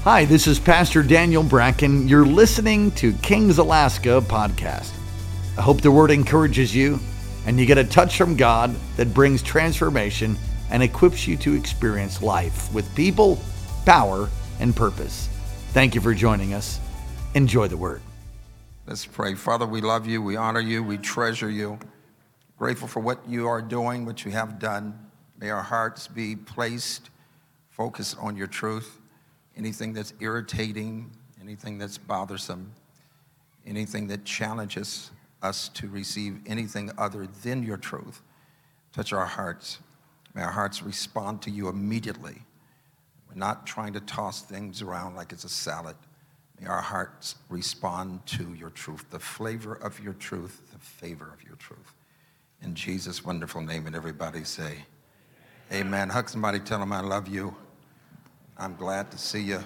Hi, this is Pastor Daniel Bracken. You're listening to Kings Alaska podcast. I hope the word encourages you and you get a touch from God that brings transformation and equips you to experience life with people, power, and purpose. Thank you for joining us. Enjoy the word. Let's pray. Father, we love you, we honor you, we treasure you. Grateful for what you are doing, what you have done. May our hearts be placed, focused on your truth. Anything that's irritating, anything that's bothersome, anything that challenges us to receive anything other than your truth, touch our hearts. May our hearts respond to you immediately. We're not trying to toss things around like it's a salad. May our hearts respond to your truth, the flavor of your truth, the favor of your truth. In Jesus' wonderful name, and everybody say, amen. Hug somebody, tell them I love you. I'm glad to see you.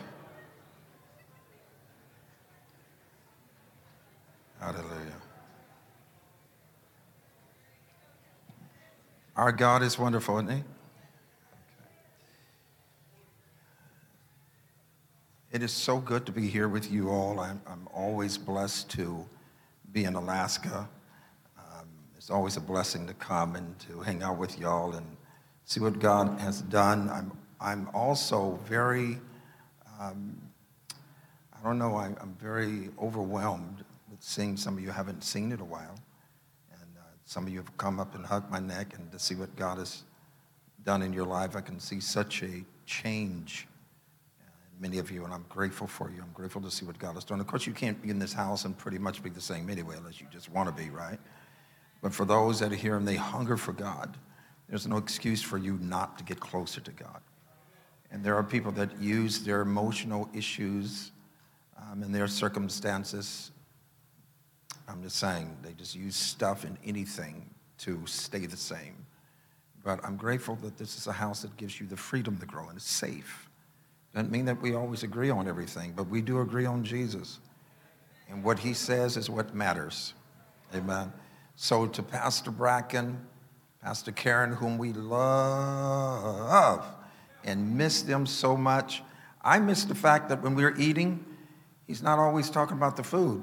Hallelujah. Our God is wonderful, isn't he? Okay. It is so good to be here with you all. I'm always blessed to be in Alaska. It's always a blessing to come and to hang out with y'all and see what God has done. I'm also very, I'm very overwhelmed with seeing some of you haven't seen in a while. And some of you have come up and hugged my neck, and to see what God has done in your life, I can see such a change in many of you, and I'm grateful for you. I'm grateful to see what God has done. Of course, you can't be in this house and pretty much be the same anyway, unless you just want to be, right? But for those that are here and they hunger for God, there's no excuse for you not to get closer to God. And there are people that use their emotional issues and their circumstances. I'm just saying, they just use stuff and anything to stay the same. But I'm grateful that this is a house that gives you the freedom to grow and it's safe. Doesn't mean that we always agree on everything, but we do agree on Jesus. And what he says is what matters. Amen. So to Pastor Bracken, Pastor Karen, whom we love, and miss them so much. I miss the fact that when we're eating, he's not always talking about the food.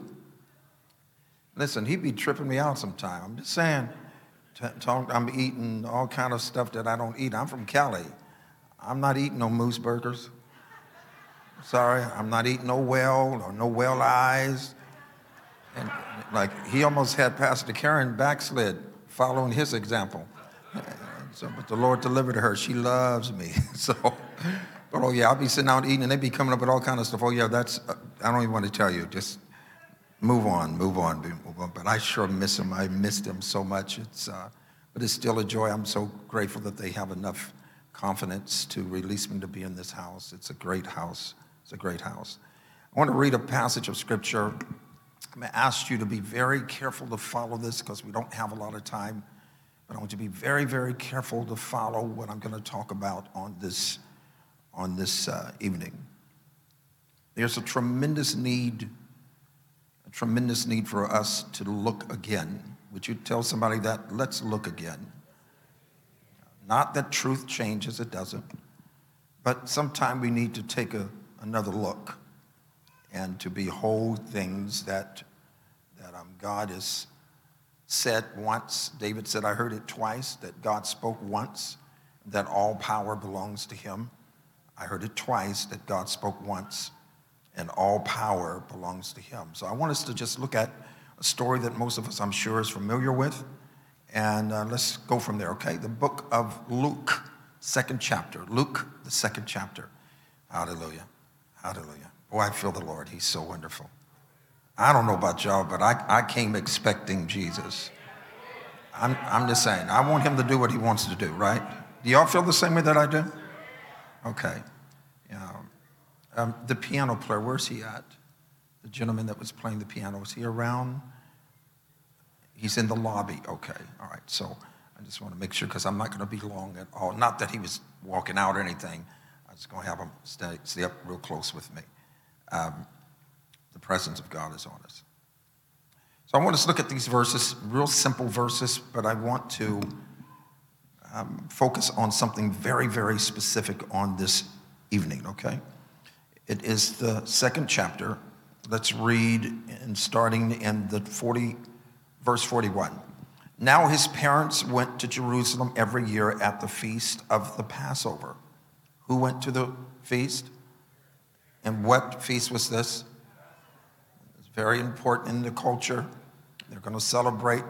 Listen, he'd be tripping me out sometime. I'm just saying, I'm eating all kind of stuff that I don't eat. I'm from Cali. I'm not eating no moose burgers. Sorry, I'm not eating no whale or no whale eyes. And like, he almost had Pastor Karen backslid following his example. So, but the Lord delivered her. She loves me. So, but oh yeah, I'll be sitting out eating and they be coming up with all kind of stuff. Oh yeah, I don't even want to tell you. Just move on. But I sure miss them. I miss them so much. But it's still a joy. I'm so grateful that they have enough confidence to release me to be in this house. It's a great house. It's a great house. I want to read a passage of scripture. I'm going to ask you to be very careful to follow this because we don't have a lot of time. But I want you to be very, very careful to follow what I'm going to talk about on this evening. There's a tremendous need for us to look again. Would you tell somebody that? Let's look again. Not that truth changes, it doesn't. But sometime we need to take another look and to behold things that God has said once. David said, I heard it twice, that God spoke once, that all power belongs to him. I heard it twice, that God spoke once, and all power belongs to him. So I want us to just look at a story that most of us, I'm sure, is familiar with, and let's go from there, okay? The book of Luke, second chapter. Luke, the second chapter. Hallelujah. Hallelujah. Oh, I feel the Lord. He's so wonderful. I don't know about y'all, but I came expecting Jesus. I'm just saying, I want him to do what he wants to do, right? Do y'all feel the same way that I do? Okay. The piano player, where's he at? The gentleman that was playing the piano, is he around? He's in the lobby. Okay, all right. So I just want to make sure, because I'm not going to be long at all. Not that he was walking out or anything. I was going to have him stay up real close with me. The presence of God is on us. So I want us to look at these verses, real simple verses, but I want to focus on something very, very specific on this evening, okay? It is the second chapter. Let's read, and starting in verse 41. Now his parents went to Jerusalem every year at the feast of the Passover. Who went to the feast? And what feast was this? It's very important in the culture. They're going to celebrate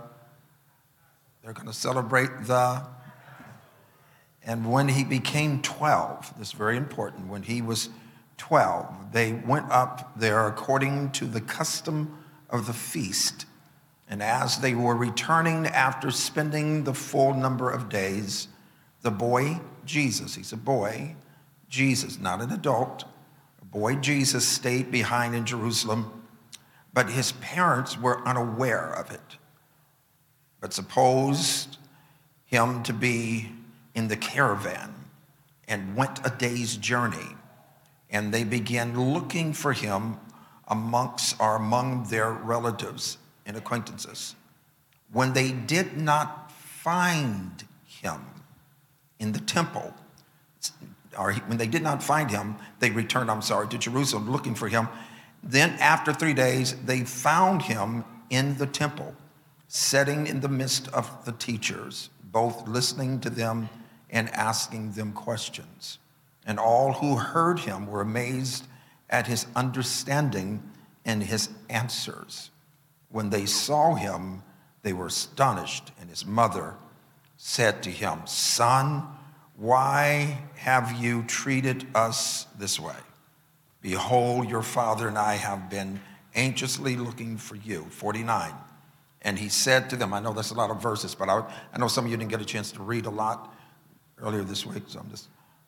and when he became 12, this is very important, when he was 12, they went up there according to the custom of the feast. And as they were returning after spending the full number of days, the boy Jesus, he's a boy, Jesus, not an adult, a boy Jesus stayed behind in Jerusalem, but his parents were unaware of it, but supposed him to be in the caravan and went a day's journey. And they began looking for him among their relatives and acquaintances. When they did not find him in the temple, or when they did not find him, they returned, to Jerusalem looking for him. Then after 3 days, they found him in the temple, sitting in the midst of the teachers, both listening to them and asking them questions. And all who heard him were amazed at his understanding and his answers. When they saw him, they were astonished, and his mother said to him, "Son, why have you treated us this way? Behold, your father and I have been anxiously looking for you." 49. And he said to them, I know that's a lot of verses, but I know some of you didn't get a chance to read a lot earlier this week, so I'm just...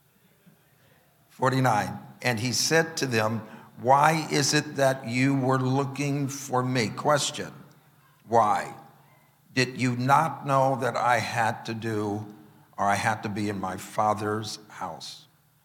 49. And he said to them, "Why is it that you were looking for me?" Question. Why? Did you not know that I had to be in my Father's house?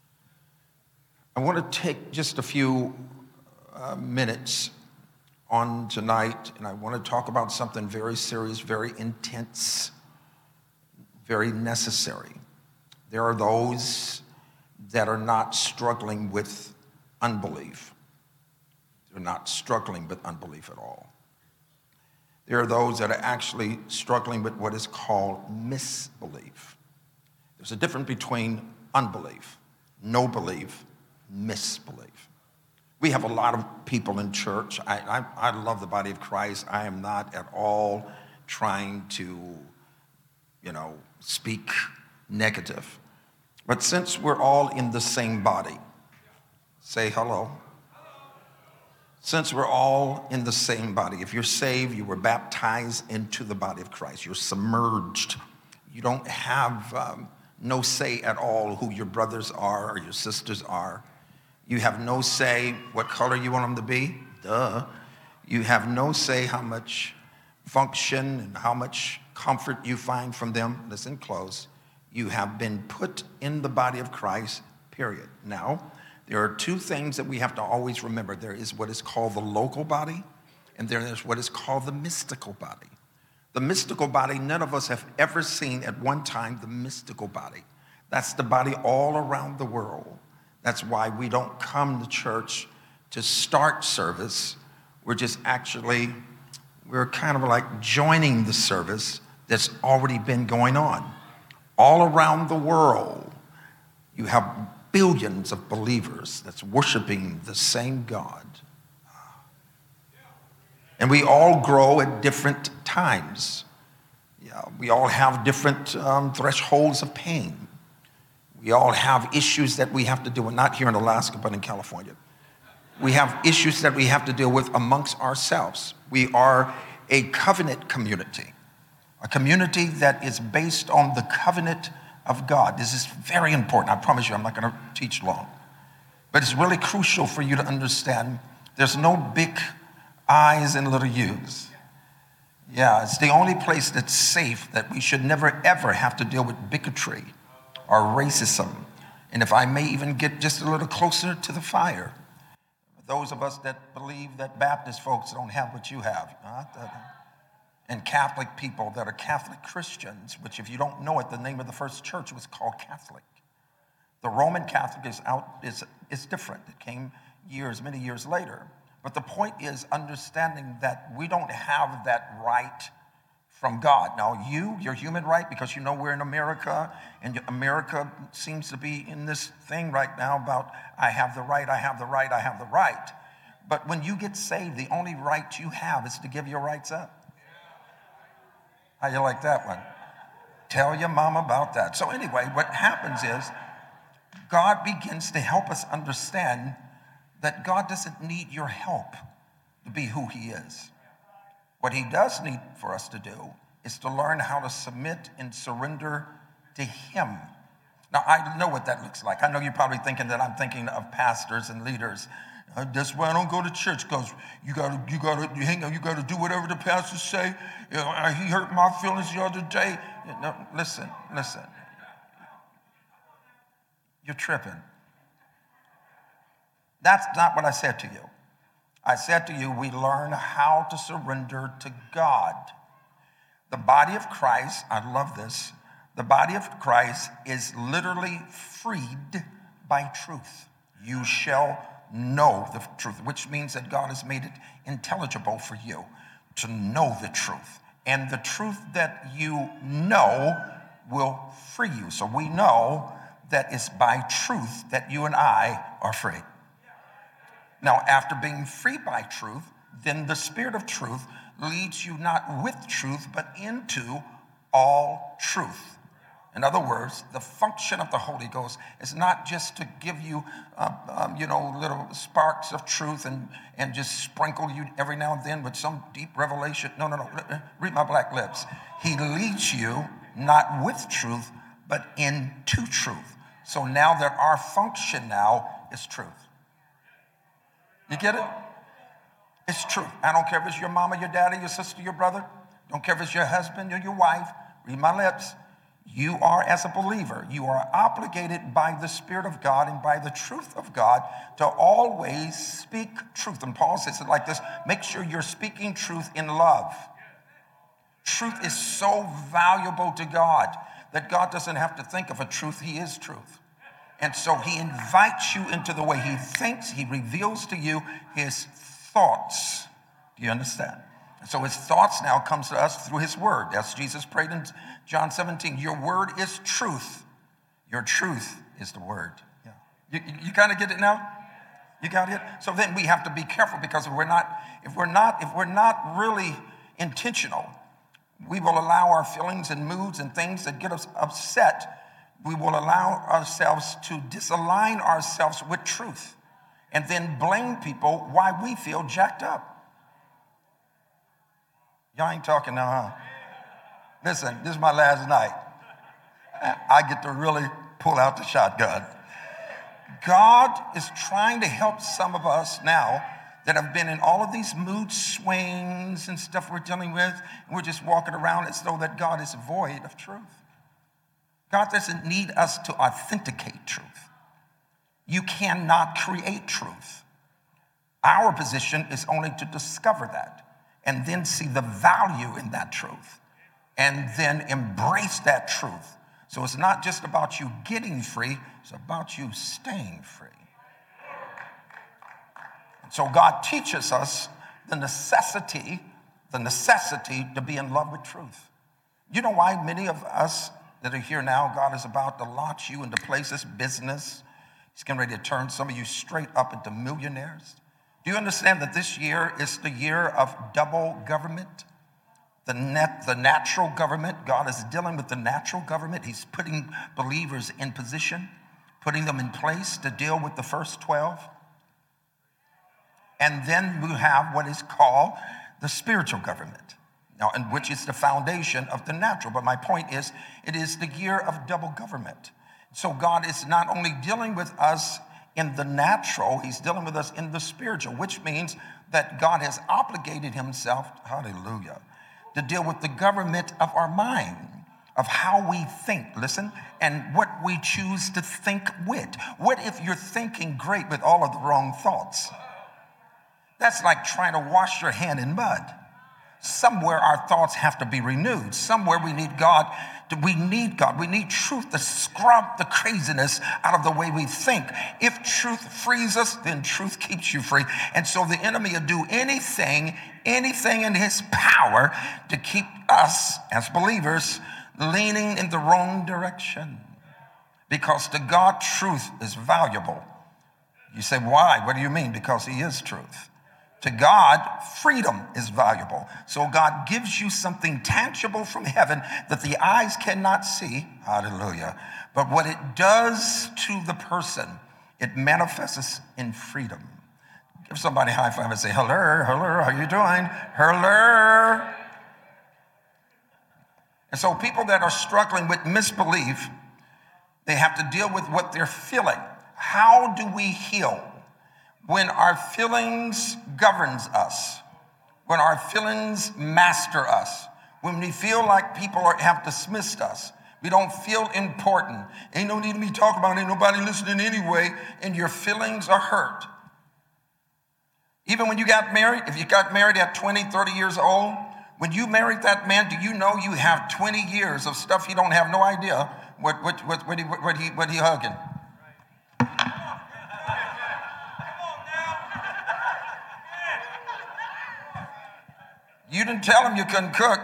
I want to take just a few minutes on tonight, and I want to talk about something very serious, very intense, very necessary. There are those that are not struggling with unbelief. They're not struggling with unbelief at all. There are those that are actually struggling with what is called misbelief. There's a difference between unbelief, no belief, misbelief. We have a lot of people in church. I love the body of Christ. I am not at all trying to, speak negative. But since we're all in the same body, say hello. Since we're all in the same body, if you're saved, you were baptized into the body of Christ. You're submerged. You don't have no say at all who your brothers are or your sisters are. You have no say what color you want them to be. Duh. You have no say how much function and how much comfort you find from them. Listen close. You have been put in the body of Christ, period. Now, there are two things that we have to always remember. There is what is called the local body, and there is what is called the mystical body. The mystical body, none of us have ever seen at one time the mystical body. That's the body all around the world. That's why we don't come to church to start service. We're kind of like joining the service that's already been going on. All around the world, you have billions of believers that's worshiping the same God. And we all grow at different times. Yeah, we all have different thresholds of pain. We all have issues that we have to deal with, not here in Alaska, but in California. We have issues that we have to deal with amongst ourselves. We are a covenant community, a community that is based on the covenant of God. This is very important. I promise you, I'm not going to teach long. But it's really crucial for you to understand there's no big I's and little U's. Yeah, it's the only place that's safe, that we should never, ever have to deal with bigotry or racism. And if I may even get just a little closer to the fire, those of us that believe that Baptist folks don't have what you have, and Catholic people that are Catholic Christians, which if you don't know it, the name of the first church was called Catholic. The Roman Catholic is different. It came many years later. But the point is understanding that we don't have that right from God. Now, your human right, because you know we're in America, and America seems to be in this thing right now about I have the right, I have the right, I have the right. But when you get saved, the only right you have is to give your rights up. How you like that one? Tell your mom about that. So anyway, what happens is God begins to help us understand that God doesn't need your help to be who he is. What he does need for us to do is to learn how to submit and surrender to him. Now, I know what that looks like. I know you're probably thinking that I'm thinking of pastors and leaders. That's why I don't go to church, because you gotta do whatever the pastors say. You know, he hurt my feelings the other day. No, listen. You're tripping. That's not what I said to you. I said to you, we learn how to surrender to God. The body of Christ, I love this, the body of Christ is literally freed by truth. You shall know the truth, which means that God has made it intelligible for you to know the truth. And the truth that you know will free you. So we know that it's by truth that you and I are free. Now, after being free by truth, then the Spirit of truth leads you not with truth, but into all truth. In other words, the function of the Holy Ghost is not just to give you, little sparks of truth and just sprinkle you every now and then with some deep revelation. No. Read my black lips. He leads you not with truth, but into truth. So now that our function now is truth. You get it? It's truth. I don't care if it's your mama, your daddy, your sister, your brother. Don't care if it's your husband or your wife. Read my lips. You are, as a believer, you are obligated by the Spirit of God and by the truth of God to always speak truth. And Paul says it like this: make sure you're speaking truth in love. Truth is so valuable to God that God doesn't have to think of a truth. He is truth. And so he invites you into the way he thinks. He reveals to you his thoughts. Do you understand? And so his thoughts now comes to us through his word. As Jesus prayed in John 17, your word is truth. Your truth is the word. Yeah. You kind of get it now? You got it? So then we have to be careful, because if we're not really intentional, we will allow our feelings and moods and things that get us upset. We will allow ourselves to disalign ourselves with truth and then blame people why we feel jacked up. Y'all ain't talking now, huh? Listen, this is my last night. I get to really pull out the shotgun. God is trying to help some of us now that have been in all of these mood swings and stuff we're dealing with, and we're just walking around as though that God is void of truth. God doesn't need us to authenticate truth. You cannot create truth. Our position is only to discover that and then see the value in that truth and then embrace that truth. So it's not just about you getting free, it's about you staying free. And so God teaches us the necessity to be in love with truth. You know why many of us that are here now, God is about to launch you into places, business. He's getting ready to turn some of you straight up into millionaires. Do you understand that this year is the year of double government? The natural government, God is dealing with the natural government. He's putting believers in position, putting them in place to deal with the first 12. And then we have what is called the spiritual government. Now, and which is the foundation of the natural. But my point is, it is the year of double government. So God is not only dealing with us in the natural, he's dealing with us in the spiritual, which means that God has obligated himself, hallelujah, to deal with the government of our mind, of how we think, listen, and what we choose to think with. What if you're thinking great with all of the wrong thoughts? That's like trying to wash your hand in mud. Somewhere our thoughts have to be renewed. Somewhere we need God We need God. We need truth to scrub the craziness out of the way we think. If truth frees us, then truth keeps you free. And so the enemy will do anything in his power to keep us as believers leaning in the wrong direction. Because to God, truth is valuable. You say, why? What do you mean? Because he is truth. To God, freedom is valuable. So God gives you something tangible from heaven that the eyes cannot see. Hallelujah. But what it does to the person, it manifests in freedom. Give somebody a high five and say, hello, how you doing? Hello. And so people that are struggling with misbelief, they have to deal with what they're feeling. How do we heal? When our feelings governs us, when our feelings master us, when we feel like people have dismissed us, we don't feel important. Ain't no need to be talking about it, ain't nobody listening anyway, and your feelings are hurt. Even when you got married, if you got married at 20, 30 years old, when you married that man, do you know you have 20 years of stuff you don't have no idea what he hugging? You didn't tell him you couldn't cook.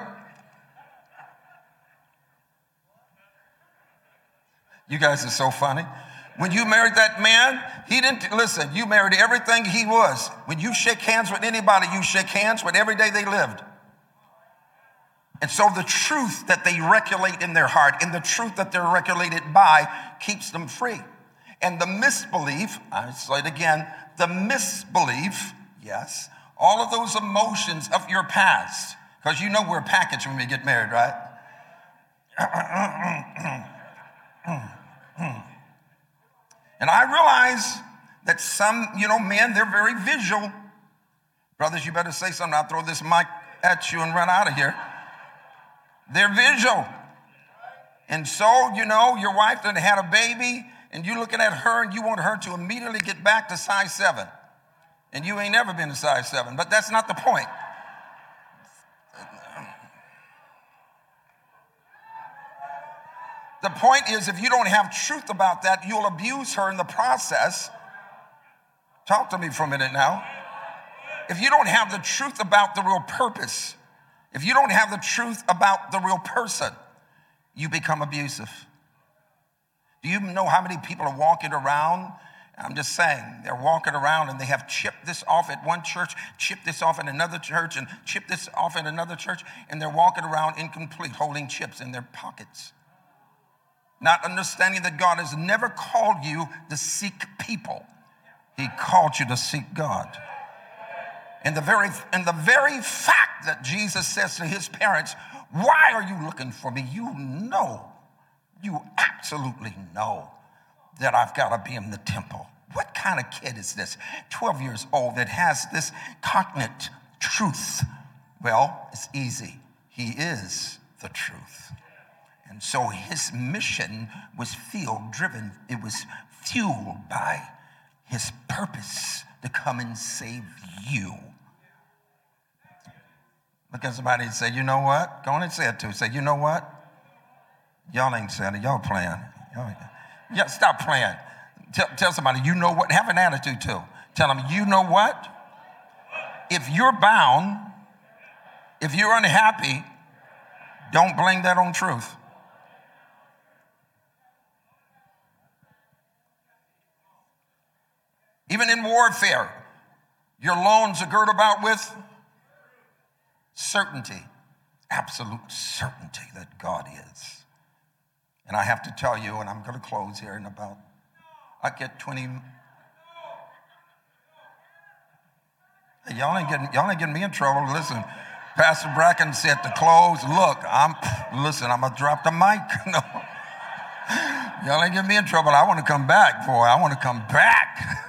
You guys are so funny. When you married that man, he didn't, listen, you married everything he was. When you shake hands with anybody, you shake hands with every day they lived. And so the truth that they regulate in their heart and the truth that they're regulated by keeps them free. And the misbelief, I say it again, the misbelief, yes, all of those emotions of your past, because you know we're a package when we get married, right? And I realize that some, men, they're very visual. Brothers, you better say something. I'll throw this mic at you and run out of here. They're visual. And so, your wife done had a baby, and you're looking at her, and you want her to immediately get back to size 7. And you ain't never been to size 7, but that's not the point. The point is, if you don't have truth about that, you'll abuse her in the process. Talk to me for a minute now. If you don't have the truth about the real purpose, if you don't have the truth about the real person, you become abusive. Do you know how many people are walking around? I'm just saying, they're walking around and they have chipped this off at one church, chipped this off in another church, and chipped this off in another church, and they're walking around incomplete, holding chips in their pockets. Not understanding that God has never called you to seek people. He called you to seek God. And the very fact that Jesus says to his parents, why are you looking for me? You absolutely know that I've got to be in the temple. What kind of kid is this? 12 years old that has this cognate truth. Well, it's easy. He is the truth. And so his mission was field-driven. It was fueled by his purpose to come and save you. Look at somebody and say, you know what? Go on and say it too. Say, you know what? Y'all ain't saying it. Y'all playing. Yeah, stop playing. Tell somebody, you know what? Have an attitude too. Tell them, you know what? If you're bound, if you're unhappy, don't blame that on truth. Even in warfare, your loins are girt about with certainty, absolute certainty that God is. And I have to tell you, and I'm going to close here in about, I get 20. Hey, y'all ain't getting me in trouble. Listen, Pastor Bracken said to close. Look, I'm going to drop the mic. No. Y'all ain't getting me in trouble. I want to come back, boy. I want to come back.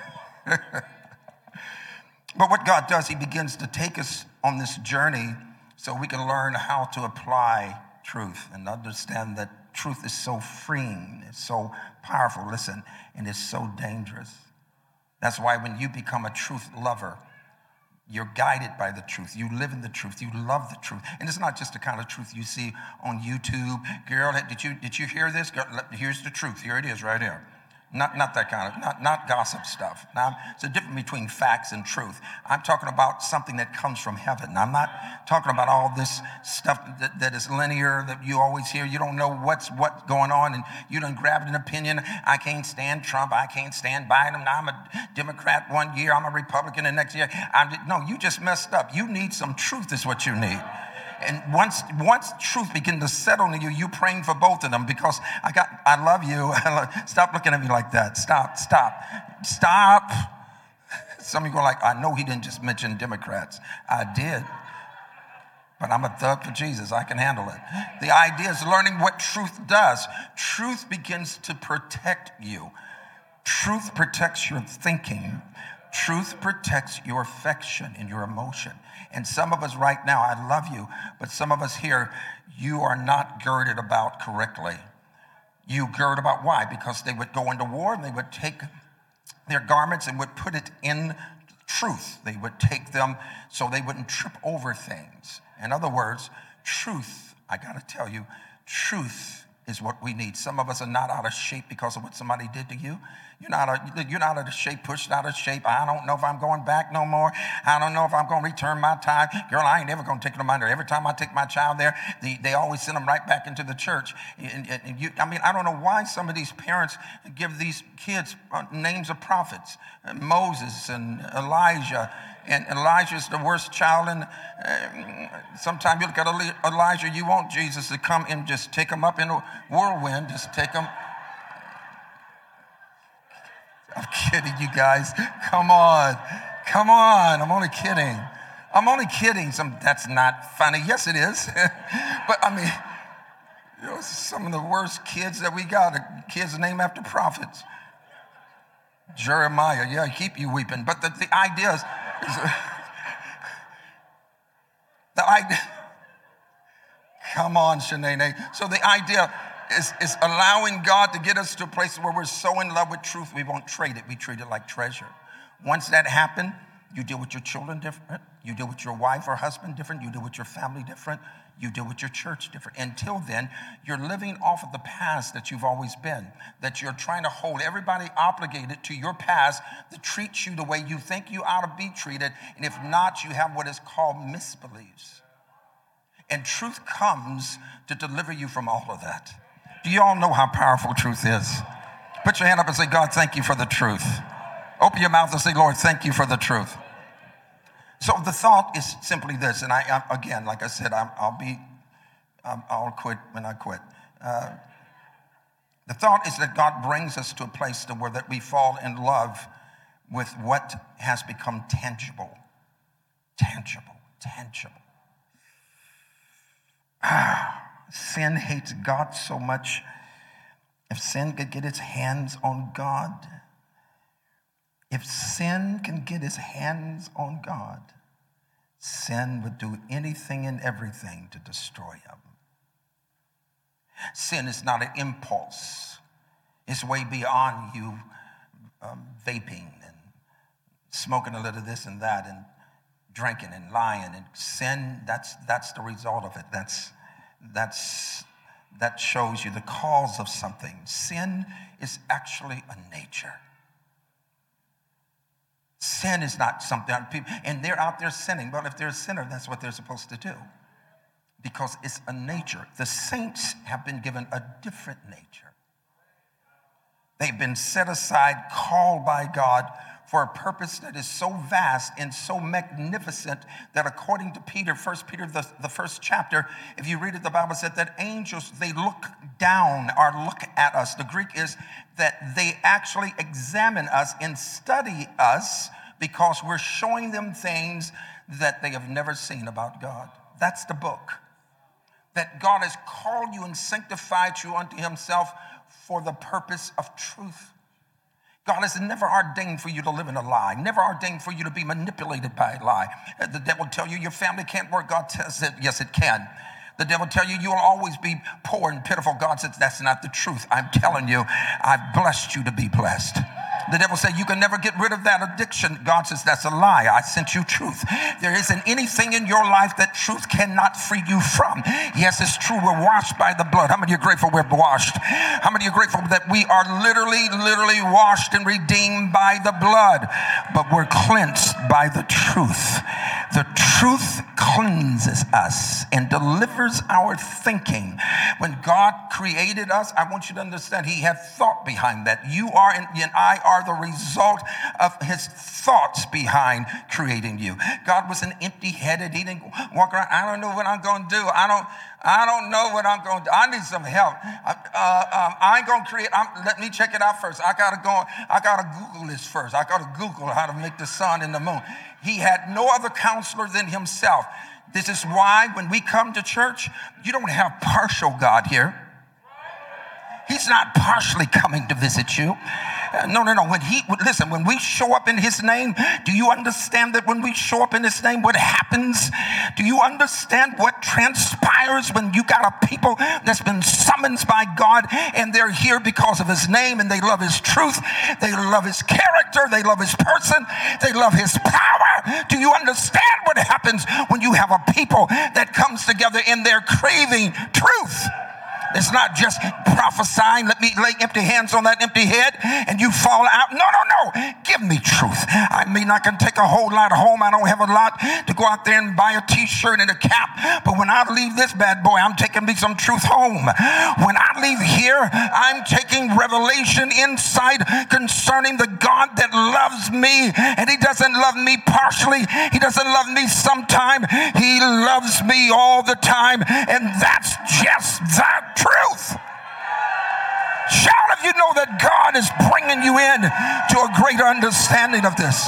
But what God does, he begins to take us on this journey so we can learn how to apply truth and understand that truth is so freeing, it's so powerful, listen, and it's so dangerous. That's why when you become a truth lover, You're guided by the truth. You live in the truth. You love the truth. And it's not just the kind of truth you see on YouTube. Girl, did you hear this? Girl, here's the truth. Here it is right here. Not that kind of, not gossip stuff. Now, it's a difference between facts and truth. I'm talking about something that comes from heaven. I'm not talking about all this stuff that is linear, that you always hear. You don't know what's going on, and you done grabbed an opinion. I can't stand Trump. I can't stand Biden. Now I'm a Democrat one year. I'm a Republican the next year. No, you just messed up. You need some truth is what you need. And once truth begins to settle in you, you praying for both of them because I love you. Stop looking at me like that. Stop. Some of you go like, I know he didn't just mention Democrats. I did. But I'm a thug for Jesus. I can handle it. The idea is learning what truth does. Truth begins to protect you. Truth protects your thinking. Truth protects your affection and your emotion. And some of us right now, I love you, but some of us here, you are not girded about correctly. You gird about why? Because they would go into war and they would take their garments and would put it in truth. They would take them so they wouldn't trip over things. In other words, truth, I got to tell you, truth is what we need. Some of us are not out of shape because of what somebody did to you. You're not out of shape, pushed out of shape. I don't know if I'm going back no more. I don't know if I'm going to return my tithe. Girl, I ain't never going to take them under. Every time I take my child there, they always send them right back into the church. I don't know why some of these parents give these kids names of prophets. Moses and Elijah. And Elijah's the worst child. And sometimes you look at Elijah, you want Jesus to come and just take him up in a whirlwind. Just take him. I'm kidding, you guys. Come on. I'm only kidding. That's not funny. Yes, it is. But some of the worst kids that we got are kids named after prophets. Jeremiah, yeah, keep you weeping. But the idea is the idea. Come on, Shanae. So the idea is allowing God to get us to a place where we're so in love with truth, we won't trade it. We treat it like treasure. Once that happens, you deal with your children different. You deal with your wife or husband different. You deal with your family different. You deal with your church different. Until then, you're living off of the past that you've always been, that you're trying to hold everybody obligated to your past that treats you the way you think you ought to be treated. And if not, you have what is called misbeliefs. And truth comes to deliver you from all of that. Do you all know how powerful truth is? Put your hand up and say, God, thank you for the truth. Open your mouth and say, Lord, thank you for the truth. So the thought is simply this, and again, like I said, I'll quit when I quit. The thought is that God brings us to a place where that we fall in love with what has become tangible. Sin hates God so much. If sin could get its hands on God, sin would do anything and everything to destroy him. Sin is not an impulse. It's way beyond you vaping and smoking a little of this and that and drinking and lying. And sin, that's the result of it. That shows you the cause of something. Sin is actually a nature. Sin is not something, and they're out there sinning. Well, if they're a sinner, that's what they're supposed to do. Because it's a nature. The saints have been given a different nature. They've been set aside, called by God for a purpose that is so vast and so magnificent that according to Peter, 1 Peter, the first chapter, if you read it, the Bible said that angels, they look down or look at us. The Greek is that they actually examine us and study us because we're showing them things that they have never seen about God. That's the book. That God has called you and sanctified you unto himself for the purpose of truth. God has never ordained for you to live in a lie, never ordained for you to be manipulated by a lie. The devil tell you your family can't work. God says that, yes, it can. The devil tell you will always be poor and pitiful. God says that's not the truth. I'm telling you, I've blessed you to be blessed. The devil said, you can never get rid of that addiction. God says, that's a lie. I sent you truth. There isn't anything in your life that truth cannot free you from. Yes, it's true. We're washed by the blood. How many are grateful we're washed? How many are grateful that we are literally washed and redeemed by the blood? But we're cleansed by the truth. The truth cleanses us and delivers our thinking. When God created us, I want you to understand He had thought behind that. You are and I are the result of His thoughts behind creating you. God was an empty-headed. He didn't walk around, I don't know what I'm going to do. I don't know what I'm going to do. I need some help. I ain't going to create. Let me check it out first. I got to Google this first. I got to Google how to make the sun and the moon. He had no other counselor than Himself. This is why when we come to church, you don't have partial God here. He's not partially coming to visit you. No. When we show up in His name, do you understand that when we show up in His name, what happens? Do you understand what transpires when you got a people that's been summoned by God and they're here because of His name and they love His truth, they love His character, they love His person, they love His power? Do you understand what happens when you have a people that comes together and they're craving truth? It's not just prophesying, let me lay empty hands on that empty head and you fall out. No. Give me truth. I mean, I can take a whole lot home. I don't have a lot to go out there and buy a t-shirt and a cap. But when I leave this bad boy, I'm taking me some truth home. When I leave here, I'm taking revelation, insight concerning the God that loves me. And He doesn't love me partially. He doesn't love me sometime. He loves me all the time. And that's just that truth. Shout if you know that God is bringing you in to a greater understanding of this.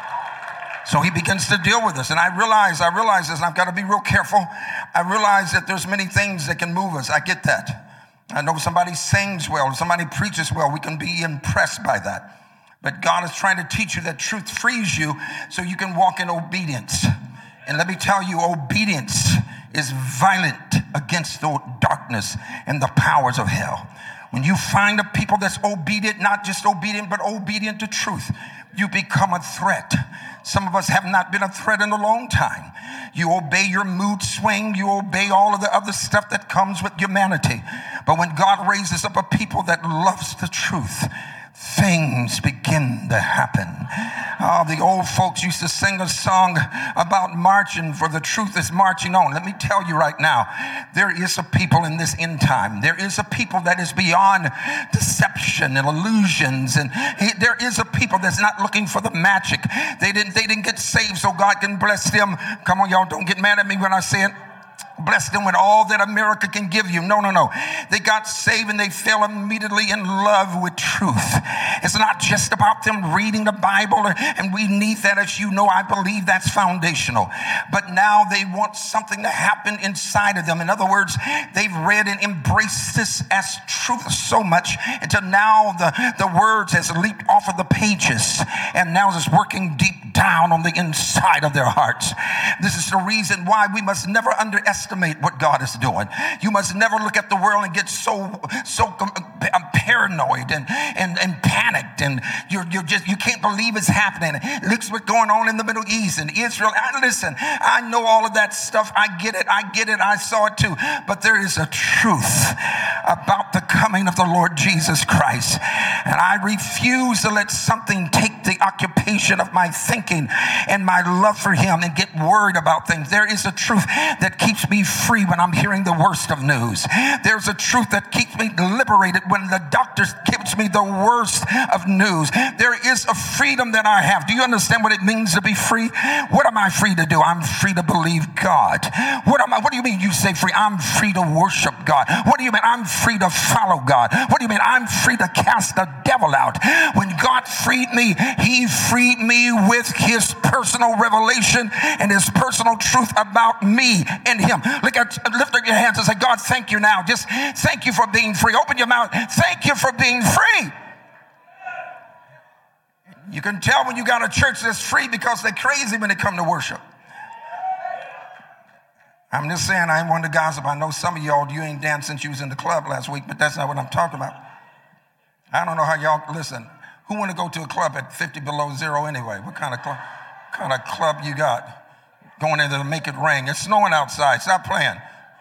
So He begins to deal with us. And I realize this, and I've got to be real careful. I realize that there's many things that can move us. I get that. I know somebody sings well, somebody preaches well. We can be impressed by that. But God is trying to teach you that truth frees you so you can walk in obedience. And let me tell you, obedience is violent against the darkness and the powers of hell. When you find a people that's obedient, not just obedient, but obedient to truth, you become a threat. Some of us have not been a threat in a long time. You obey your mood swing. You obey all of the other stuff that comes with humanity. But when God raises up a people that loves the truth, things begin to happen. Oh, the old folks used to sing a song about marching, for the truth is marching on. Let me tell you right now, there is a people in this end time. There is a people that is beyond deception and illusions. And there is a people that's not looking for the magic. They didn't get saved so God can bless them. Come on, y'all, don't get mad at me when I say it. Bless them with all that America can give you. No. They got saved and they fell immediately in love with truth. It's not just about them reading the Bible, and we need that, as you know. I believe that's foundational. But now they want something to happen inside of them. In other words, they've read and embraced this as truth so much until now the words has leaped off of the pages and now it's working deep down on the inside of their hearts. This is the reason why we must never underestimate what God is doing. You must never look at the world and get so paranoid and panicked, and you can't believe it's happening. Look what's going on in the Middle East and Israel. Listen, I know all of that stuff. I get it. I saw it too. But there is a truth about the coming of the Lord Jesus Christ, and I refuse to let something take the occupation of my thinking and my love for Him and get worried about things. There is a truth that keeps me free when I'm hearing the worst of news. There's a truth that keeps me liberated when the doctor gives me the worst of news. There is a freedom that I have. Do you understand what it means to be free? What am I free to do? I'm free to believe God. What do you mean you say free? I'm free to worship God. What do you mean? I'm free to follow God. What do you mean? I'm free to cast the devil out. When God freed me, He freed me with His personal revelation and His personal truth about me and Him. Lift up your hands and say, God, thank you now. Just thank you for being free. Open your mouth. Thank you for being free. You can tell when you got a church that's free because they're crazy when they come to worship. I'm just saying, I ain't one to gossip. I know some of y'all, you ain't danced since you was in the club last week, but that's not what I'm talking about. I don't know how y'all, listen, Who want to go to a club at 50 below zero anyway? What kind of club you got? Going into the Make It Rain. It's snowing outside. Stop playing.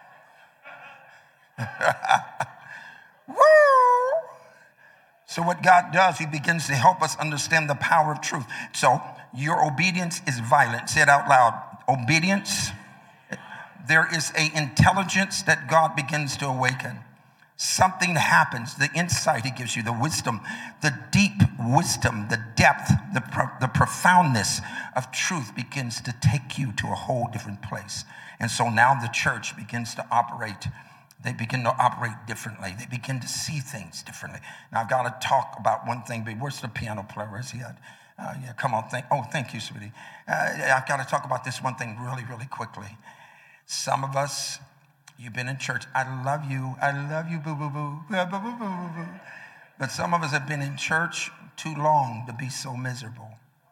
Woo! So what God does, he begins to help us understand the power of truth. So your obedience is violent. Say it out loud. Obedience. There is an intelligence that God begins to awaken. Something happens, the insight he gives you, the wisdom, the deep wisdom, the depth, the profoundness of truth begins to take you to a whole different place. And so now the church begins to operate. They begin to operate differently. They begin to see things differently. Now I've got to talk about one thing. Where's the piano player? Where's he at? Yeah, come on. Thank you, sweetie. I've got to talk about this one thing really, really quickly. Some of us, you've been in church. I love you, boo, boo, boo, boo, boo, boo, boo, boo. But some of us have been in church too long to be so miserable.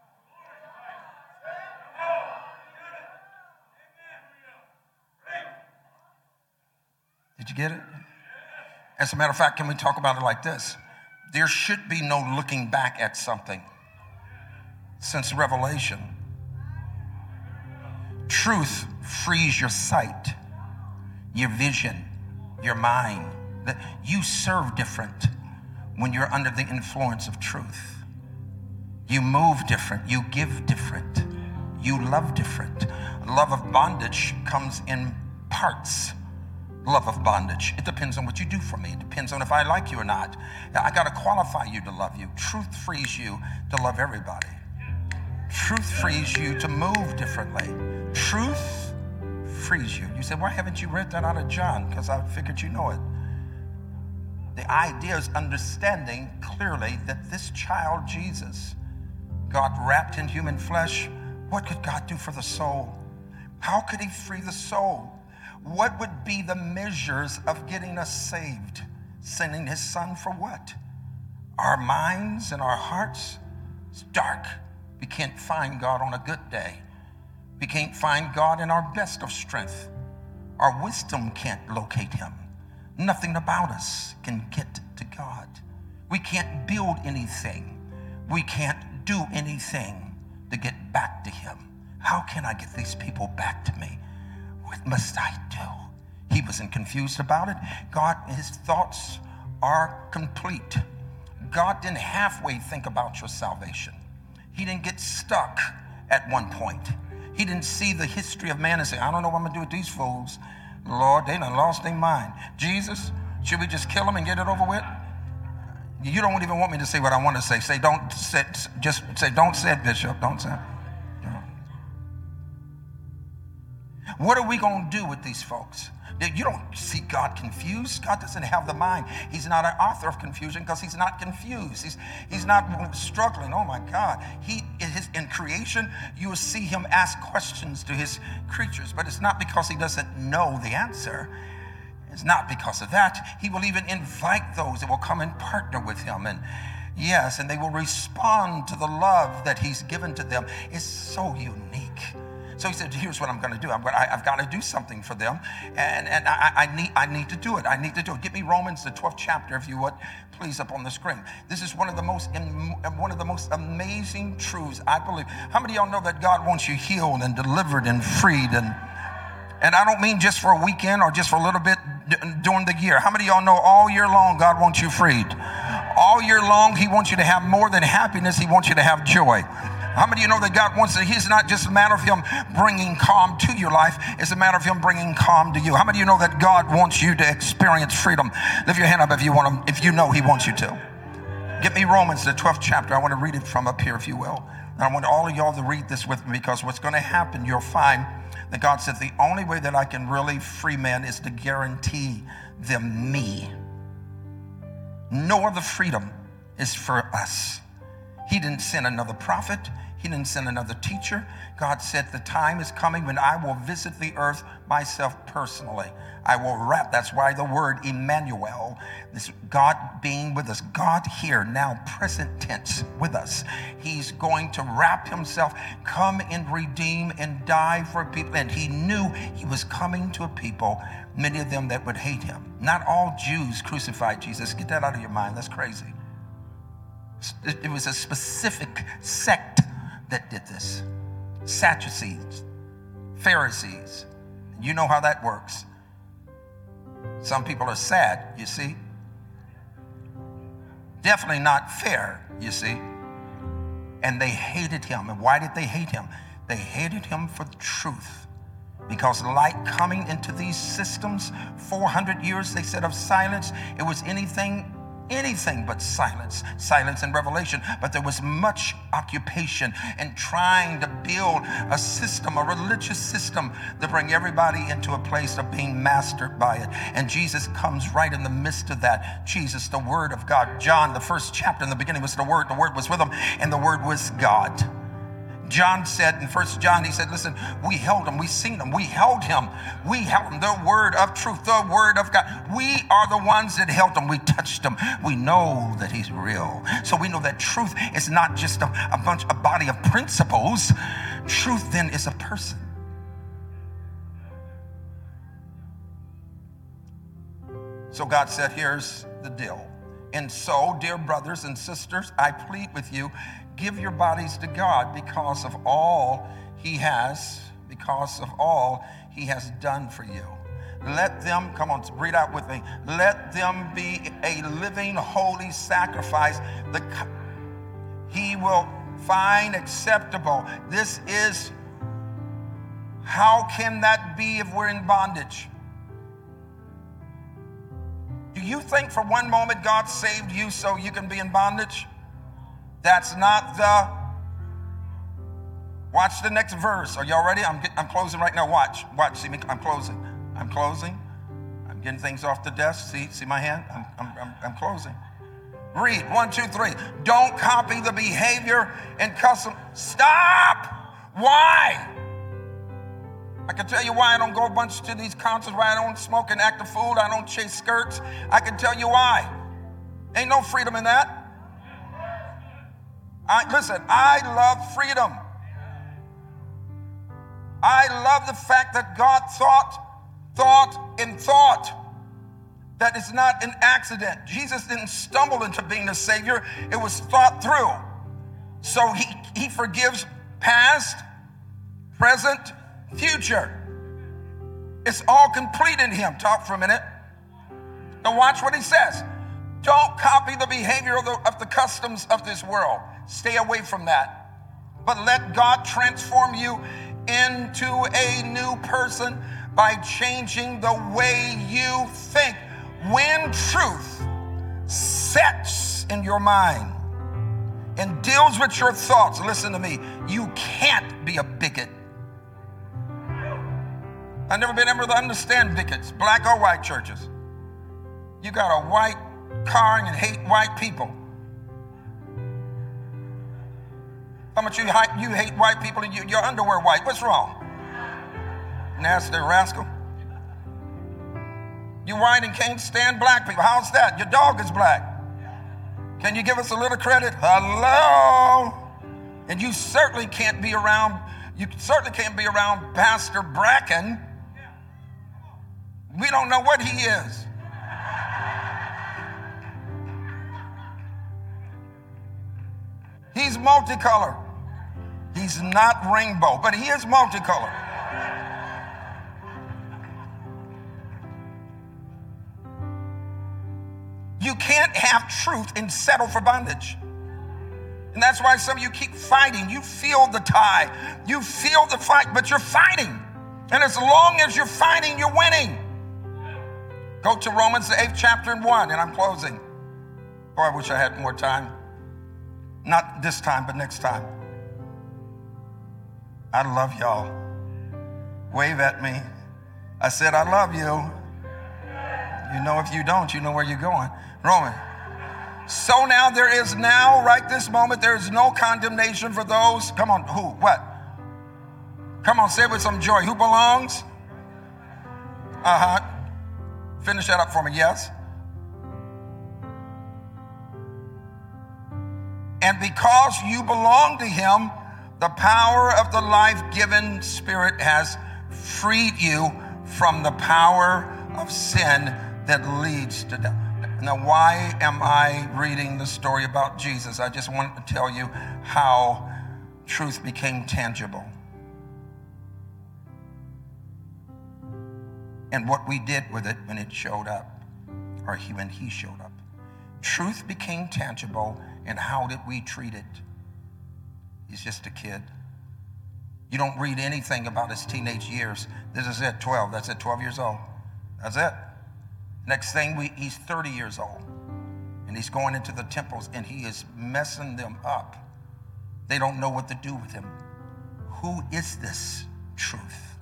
Did you get it? As a matter of fact, can we talk about it like this? There should be no looking back at something since Revelation. Truth frees your sight, your vision, your mind. You serve different when you're under the influence of truth. You move different. You give different. You love different. Love of bondage comes in parts. Love of bondage. It depends on what you do for me. It depends on if I like you or not. I got to qualify you to love you. Truth frees you to love everybody. Truth frees you to move differently. Truth frees you. You say, why haven't you read that out of John? Because I figured you know it. The idea is understanding clearly that this child, Jesus, God wrapped in human flesh. What could God do for the soul? How could he free the soul? What would be the measures of getting us saved? Sending his son for what? Our minds and our hearts? It's dark. We can't find God on a good day. We can't find God in our best of strength. Our wisdom can't locate him. Nothing about us can get to God. We can't build anything. We can't do anything to get back to him. How can I get these people back to me? What must I do? He wasn't confused about it. God, his thoughts are complete. God didn't halfway think about your salvation. He didn't get stuck at one point. He didn't see the history of man and say, I don't know what I'm going to do with these fools. Lord, they done lost their mind. Jesus, should we just kill them and get it over with? You don't even want me to say what I want to say. Just say, don't say it, Bishop. Don't say it. What are we going to do with these folks? You don't see God confused. God doesn't have the mind. He's not an author of confusion because he's not confused. He's not struggling. Oh my God. In creation, you will see him ask questions to his creatures, but it's not because he doesn't know the answer. It's not because of that. He will even invite those that will come and partner with him. And yes, and they will respond to the love that he's given to them. It's so unique. So he said, here's what I'm going to do. I've got to do something for them, and I need to do it. I need to do it. Get me Romans, the 12th chapter, if you would, please, up on the screen. This is one of the most amazing truths, I believe. How many of y'all know that God wants you healed and delivered and freed? And I don't mean just for a weekend or just for a little bit during the year. How many of y'all know all year long God wants you freed? All year long, he wants you to have more than happiness. He wants you to have joy. How many of you know that God wants to, he's not just a matter of him bringing calm to your life, it's a matter of him bringing calm to you. How many of you know that God wants you to experience freedom? Lift your hand up if you want to, if you know he wants you to. Get me Romans, the 12th chapter. I want to read it from up here, if you will. And I want all of y'all to read this with me, because what's going to happen, you'll find that God said the only way that I can really free men is to guarantee them me. No other freedom is for us. He didn't send another prophet. He didn't send another teacher. God said the time is coming when I will visit the earth myself personally. I will wrap, that's why the word Emmanuel, this God being with us, God here now, present tense with us. He's going to wrap himself, come and redeem and die for people. And he knew he was coming to a people, many of them that would hate him. Not all Jews crucified Jesus. Get that out of your mind. That's crazy. It was a specific sect that did this. Sadducees, Pharisees. You know how that works. Some people are sad, you see. Definitely not fair, you see. And they hated him. And why did they hate him? They hated him for the truth. Because light coming into these systems, 400 years, they said, of silence, it was anything but silence and revelation. But there was much occupation in trying to build a system, a religious system, to bring everybody into a place of being mastered by it. And Jesus comes right in the midst of that. Jesus, the Word of God. John, the first chapter, in the beginning was the Word was with him, and the Word was God. John said in 1 John, he said, listen, we held him, we seen him, we held him, the word of truth, the word of God. We are the ones that held him, we touched him. We know that he's real. So we know that truth is not just a body of principles. Truth then is a person. So God said, here's the deal. And so, dear brothers and sisters, I plead with you, give your bodies to God because of all he has done for you. Let them, come on, read out with me. Let them be a living, holy sacrifice that he will find acceptable. This is, how can that be if we're in bondage? Do you think for one moment God saved you so you can be in bondage? That's not watch the next verse. Are y'all ready? I'm closing right now. Watch, see me, I'm closing. I'm getting things off the desk. See my hand? I'm closing. Read, 1, 2, 3. Don't copy the behavior and custom. Stop! Why? I can tell you why I don't go a bunch to these concerts, why I don't smoke and act a fool, I don't chase skirts. I can tell you why. Ain't no freedom in that. Listen, I love freedom. I love the fact that God thought that it's not an accident. Jesus didn't stumble into being a savior. It was thought through. So he forgives past, present, future. It's all complete in him. Talk for a minute. Now watch what he says. Don't copy the behavior of the customs of this world. Stay away from that. But let God transform you into a new person by changing the way you think. When truth sets in your mind and deals with your thoughts, listen to me, you can't be a bigot. I've never been able to understand bigots, black or white churches. You got a white car and you hate white people. How much you hate white people and your underwear white? What's wrong? Nasty rascal. You white and can't stand black people. How's that? Your dog is black. Can you give us a little credit? Hello? And you certainly can't be around Pastor Bracken. We don't know what he is. He's multicolored. He's not rainbow, but he is multicolored. You can't have truth and settle for bondage. And that's why some of you keep fighting. You feel the tie. You feel the fight, but you're fighting. And as long as you're fighting, you're winning. Go to Romans, the 8th chapter and 1, and I'm closing. Boy, I wish I had more time. Not this time, but next time. I love y'all. Wave at me. I said, I love you. You know, if you don't, you know where you're going. Roman. So now there is now, right this moment, there is no condemnation for those. Come on, who? What? Come on, say it with some joy. Who belongs? Finish that up for me, yes. And because you belong to him, the power of the life-giving Spirit has freed you from the power of sin that leads to death. Now, why am I reading the story about Jesus? I just want to tell you how truth became tangible and what we did with it when it showed up, or when he showed up. Truth became tangible, and how did we treat it? He's just a kid. You don't read anything about his teenage years. This is it, 12. That's it, 12 years old. That's it. Next thing, he's 30 years old, and he's going into the temples, and he is messing them up. They don't know what to do with him. Who is this truth?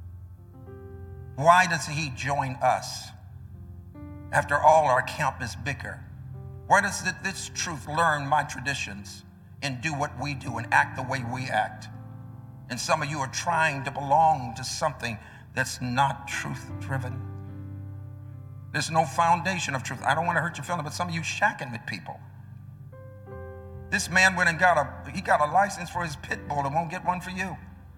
Why does he join us? After all, our camp is bigger. Why does this truth learn my traditions and do what we do and act the way we act? And some of you are trying to belong to something that's not truth-driven. There's no foundation of truth. I don't want to hurt your feelings, but some of you shacking with people. This man went and got a license for his pit bull and won't get one for you.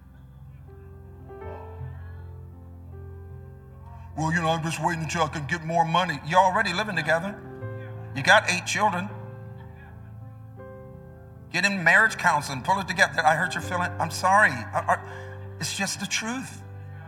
Well, I'm just waiting until I can get more money. You're already living together. You got 8 children. Get in marriage counseling, pull it together. I hurt your feeling. I'm sorry. It's just the truth.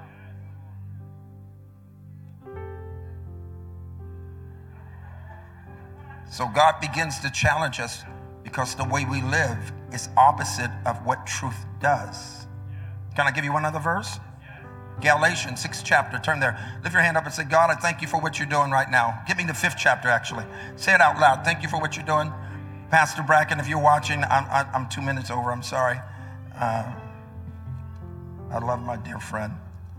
So God begins to challenge us because the way we live is opposite of what truth does. Can I give you one other verse? Galatians 6th chapter. Turn there. Lift your hand up and say, God, I thank you for what you're doing right now. Give me the 5th chapter, actually. Say it out loud. Thank you for what you're doing. Pastor Bracken, if you're watching, I'm 2 minutes over. I'm sorry. I love my dear friend.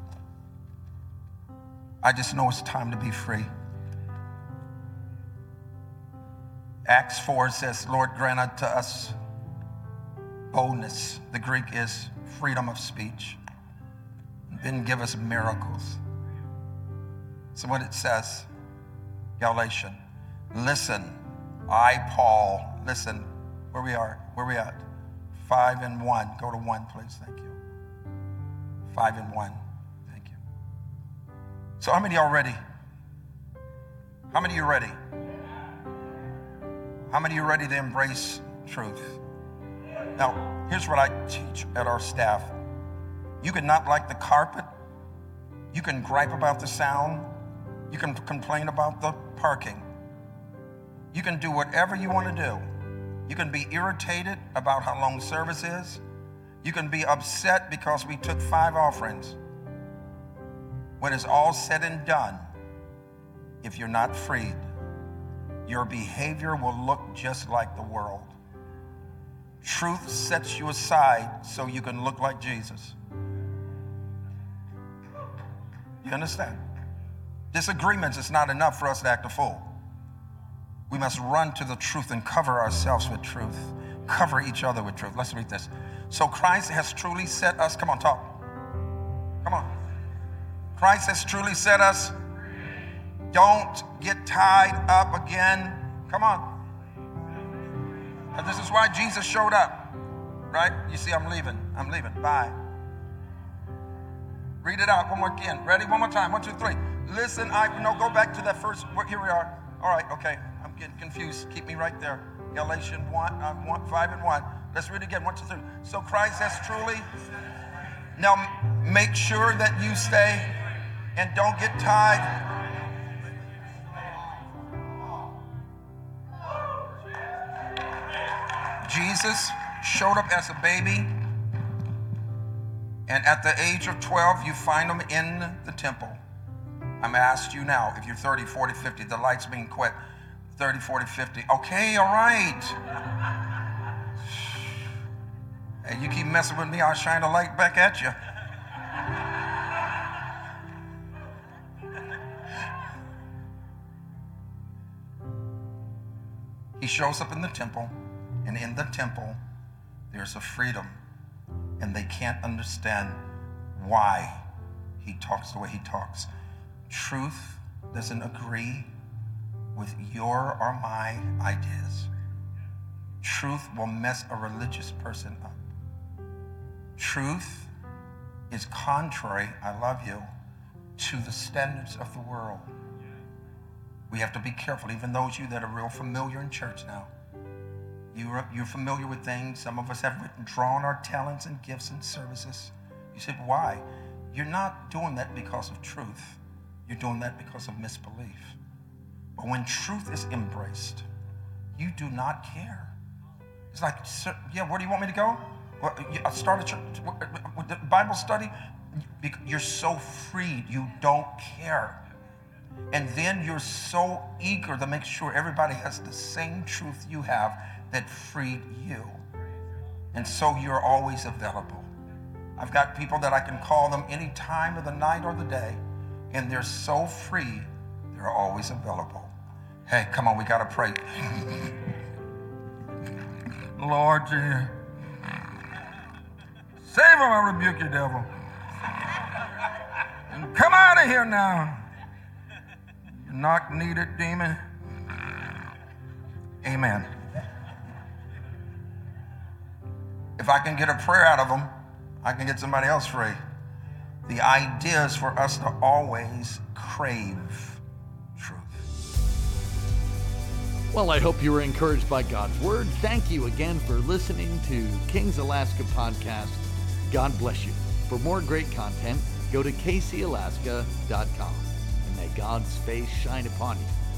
I just know it's time to be free. Acts 4 says, Lord, grant unto us boldness. The Greek is freedom of speech. Then give us miracles. So what it says, Galatians, listen, I, Paul, listen, where we at? 5 and 1. Go to 1, please. Thank you. 5 and 1. Thank you. So how many are ready? How many are ready? How many are ready to embrace truth? Now, here's what I teach at our staff. You can not like the carpet. You can gripe about the sound. You can complain about the parking. You can do whatever you want to do. You can be irritated about how long service is. You can be upset because we took 5 offerings. When it's all said and done, if you're not freed, your behavior will look just like the world. Truth sets you aside so you can look like Jesus. You understand? Disagreements is not enough for us to act a fool. We must run to the truth and cover ourselves with truth. Cover each other with truth. Let's read this. So Christ has truly set us, come on, talk. Come on. Christ has truly set us. Don't get tied up again. Come on. And this is why Jesus showed up, right? You see, I'm leaving. Bye. Read it out one more again. Ready? One more time. 1, 2, 3. Listen, go back to that first. Here we are. All right, okay. I'm getting confused. Keep me right there. Galatians 5 and 1. Let's read it again. 1, 2, 3. So Christ has truly. Now make sure that you stay and don't get tied. Jesus showed up as a baby, and at the age of 12, you find him in the temple. I'm asked you now, if you're 30, 40, 50, the light's being quit, 30, 40, 50. Okay, all right. Hey, you keep messing with me, I'll shine a light back at you. He shows up in the temple, and in the temple, there's a freedom, and they can't understand why he talks the way he talks. Truth doesn't agree with your or my ideas. Truth will mess a religious person up. Truth is contrary, I love you, to the standards of the world. We have to be careful, even those of you that are real familiar in church now. You're familiar with things. Some of us have withdrawn our talents and gifts and services. You said, why? You're not doing that because of truth. You're doing that because of misbelief. But when truth is embraced, you do not care. It's like, yeah, where do you want me to go? Well, I start a church, with the Bible study. You're so freed, you don't care. And then you're so eager to make sure everybody has the same truth you have that freed you. And so you're always available. I've got people that I can call them any time of the night or the day, and they're so free, they're always available. Hey, come on, we got to pray. Lord, save them, I rebuke you, devil. And come out of here now. You knock-kneed demon. Amen. If I can get a prayer out of them, I can get somebody else free. The idea is for us to always crave truth. Well, I hope you were encouraged by God's Word. Thank you again for listening to Kings Alaska Podcast. God bless you. For more great content, go to kcalaska.com. And may God's face shine upon you